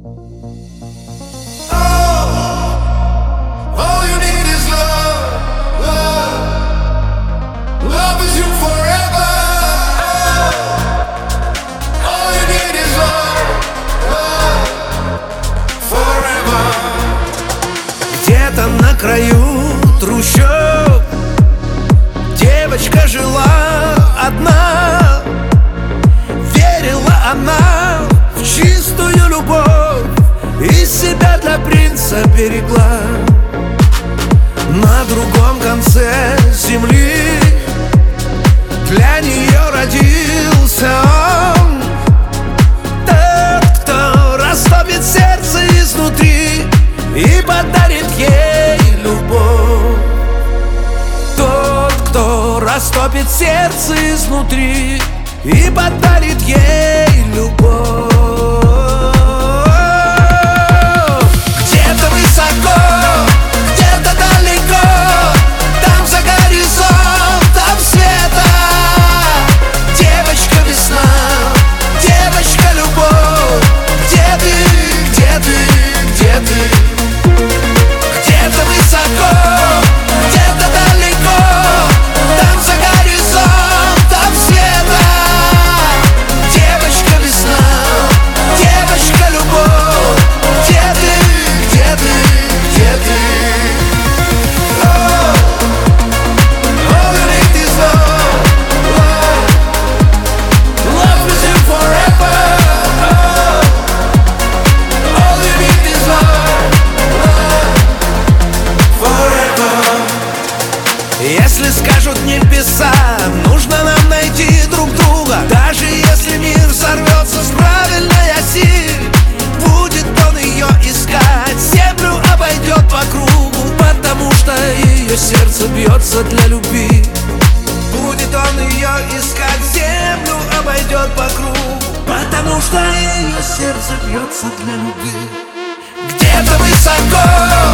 Где-то на краю трущоб девочка жила одна. Верила она в чистую любовь и себя для принца берегла. На другом конце земли для нее родился он, тот, кто растопит сердце изнутри и подарит ей любовь. Тот, кто растопит сердце изнутри и подарит ей любовь. Где-то высоко, где-то далеко, там за горизонтом света девочка весна, девочка любовь. Где ты, где ты, где ты? Где-то высоко, где-то далеко, там за горизонтом света девочка весна, девочка любовь. Где ты, где ты, где ты? All you need is love, love with you forever. All you need is love, forever. Если скажут небеса, нужно нам найти друг друга. Даже если мир взорвется с правильной оси, будет он ее искать, землю обойдет по кругу, потому что ее сердце бьется для любви. Будет он ее искать, землю обойдет по кругу, потому что ее сердце бьется для любви. Где-то высоко,